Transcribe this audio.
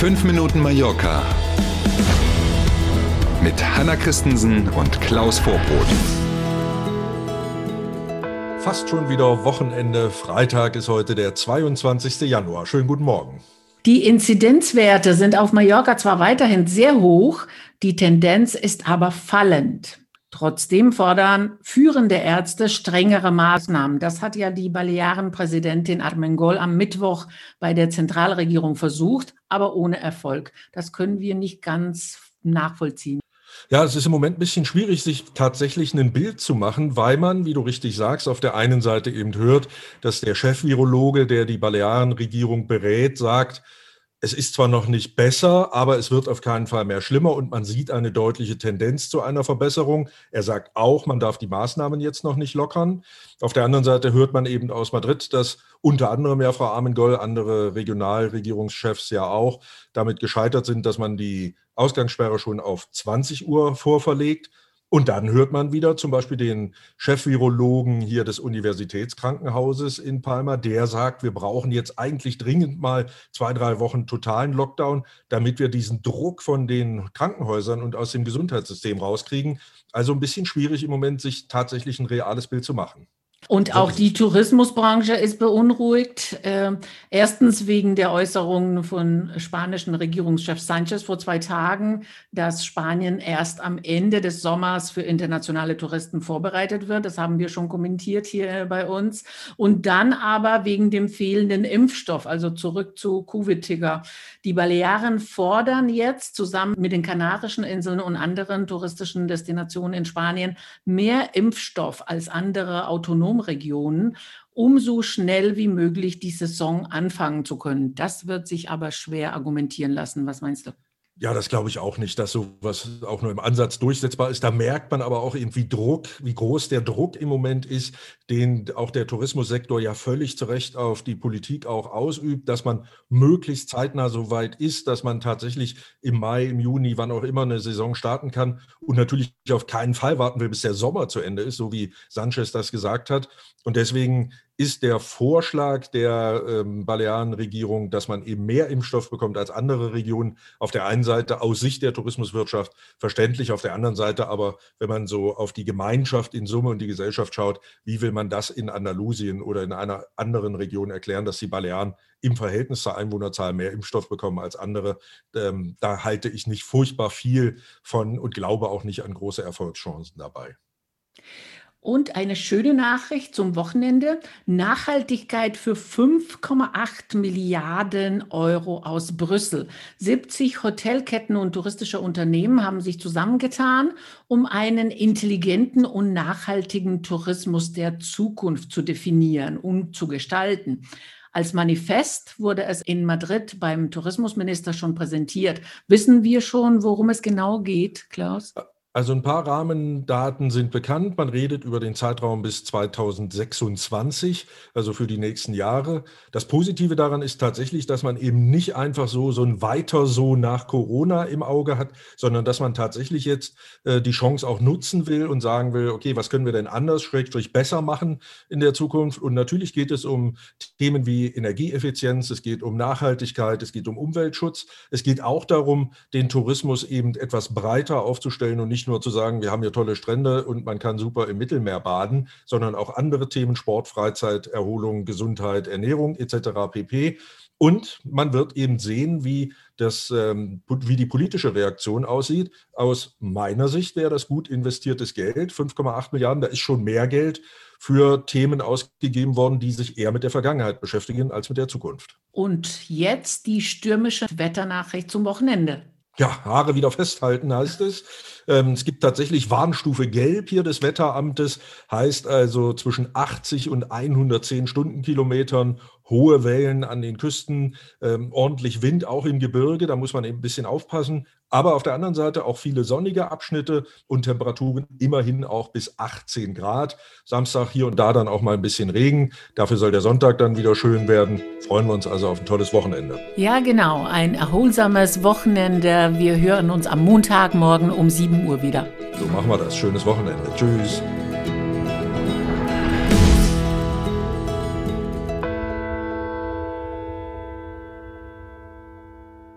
5 Minuten Mallorca mit Hanna Christensen und Klaus Vorbrot. Fast schon wieder Wochenende. Freitag ist heute der 22. Januar. Schönen guten Morgen. Die Inzidenzwerte sind auf Mallorca zwar weiterhin sehr hoch, die Tendenz ist aber fallend. Trotzdem fordern führende Ärzte strengere Maßnahmen. Das hat ja die Balearen-Präsidentin Armengol am Mittwoch bei der Zentralregierung versucht, aber ohne Erfolg. Das können wir nicht ganz nachvollziehen. Ja, es ist im Moment ein bisschen schwierig, sich tatsächlich ein Bild zu machen, weil man, wie du richtig sagst, auf der einen Seite eben hört, dass der Chefvirologe, der die Balearen-Regierung berät, sagt, es ist zwar noch nicht besser, aber es wird auf keinen Fall mehr schlimmer und man sieht eine deutliche Tendenz zu einer Verbesserung. Er sagt auch, man darf die Maßnahmen jetzt noch nicht lockern. Auf der anderen Seite hört man eben aus Madrid, dass unter anderem ja Frau Armengol, andere Regionalregierungschefs ja auch, damit gescheitert sind, dass man die Ausgangssperre schon auf 20 Uhr vorverlegt. Und dann hört man wieder zum Beispiel den Chefvirologen hier des Universitätskrankenhauses in Palma, der sagt, wir brauchen jetzt eigentlich dringend mal 2-3 Wochen totalen Lockdown, damit wir diesen Druck von den Krankenhäusern und aus dem Gesundheitssystem rauskriegen. Also ein bisschen schwierig im Moment, sich tatsächlich ein reales Bild zu machen. Und auch die Tourismusbranche ist beunruhigt. Erstens wegen der Äußerungen von spanischen Regierungschef Sánchez vor 2 Tagen, dass Spanien erst am Ende des Sommers für internationale Touristen vorbereitet wird. Das haben wir schon kommentiert hier bei uns. Und dann aber wegen dem fehlenden Impfstoff, also zurück zu Covid-Ticker. Die Balearen fordern jetzt zusammen mit den Kanarischen Inseln und anderen touristischen Destinationen in Spanien mehr Impfstoff als andere autonome Regionen, um so schnell wie möglich die Saison anfangen zu können. Das wird sich aber schwer argumentieren lassen. Was meinst du? Ja, das glaube ich auch nicht, dass sowas auch nur im Ansatz durchsetzbar ist. Da merkt man aber auch eben, wie groß der Druck im Moment ist, den auch der Tourismussektor ja völlig zu Recht auf die Politik auch ausübt, dass man möglichst zeitnah so weit ist, dass man tatsächlich im Mai, im Juni, wann auch immer eine Saison starten kann und natürlich auf keinen Fall warten will, bis der Sommer zu Ende ist, so wie Sánchez das gesagt hat. Und deswegen ist der Vorschlag der Balearen-Regierung, dass man eben mehr Impfstoff bekommt als andere Regionen, auf der einen Seite aus Sicht der Tourismuswirtschaft verständlich, auf der anderen Seite aber, wenn man so auf die Gemeinschaft in Summe und die Gesellschaft schaut, wie will man das in Andalusien oder in einer anderen Region erklären, dass die Balearen im Verhältnis zur Einwohnerzahl mehr Impfstoff bekommen als andere. Da halte ich nicht furchtbar viel von und glaube auch nicht an große Erfolgschancen dabei. Und eine schöne Nachricht zum Wochenende. Nachhaltigkeit für 5,8 Milliarden Euro aus Brüssel. 70 Hotelketten und touristische Unternehmen haben sich zusammengetan, um einen intelligenten und nachhaltigen Tourismus der Zukunft zu definieren und zu gestalten. Als Manifest wurde es in Madrid beim Tourismusminister schon präsentiert. Wissen wir schon, worum es genau geht, Klaus? Also ein paar Rahmendaten sind bekannt. Man redet über den Zeitraum bis 2026, also für die nächsten Jahre. Das Positive daran ist tatsächlich, dass man eben nicht einfach so ein Weiter so nach Corona im Auge hat, sondern dass man tatsächlich jetzt die Chance auch nutzen will und sagen will, okay, was können wir denn anders, schrägstrich besser machen in der Zukunft? Und natürlich geht es um Themen wie Energieeffizienz, es geht um Nachhaltigkeit, es geht um Umweltschutz. Es geht auch darum, den Tourismus eben etwas breiter aufzustellen und nicht nur zu sagen, wir haben hier tolle Strände und man kann super im Mittelmeer baden, sondern auch andere Themen, Sport, Freizeit, Erholung, Gesundheit, Ernährung etc. pp. Und man wird eben sehen, wie die politische Reaktion aussieht. Aus meiner Sicht wäre das gut investiertes Geld, 5,8 Milliarden, da ist schon mehr Geld für Themen ausgegeben worden, die sich eher mit der Vergangenheit beschäftigen als mit der Zukunft. Und jetzt die stürmische Wetternachricht zum Wochenende. Ja, Haare wieder festhalten heißt es. Es gibt tatsächlich Warnstufe Gelb hier des Wetteramtes, heißt also zwischen 80 und 110 Stundenkilometern, hohe Wellen an den Küsten, ordentlich Wind auch im Gebirge, da muss man eben ein bisschen aufpassen. Aber auf der anderen Seite auch viele sonnige Abschnitte und Temperaturen immerhin auch bis 18 Grad. Samstag hier und da dann auch mal ein bisschen Regen. Dafür soll der Sonntag dann wieder schön werden. Freuen wir uns also auf ein tolles Wochenende. Ja, genau, ein erholsames Wochenende. Wir hören uns am Montagmorgen um 7 Uhr wieder. So machen wir das. Schönes Wochenende. Tschüss.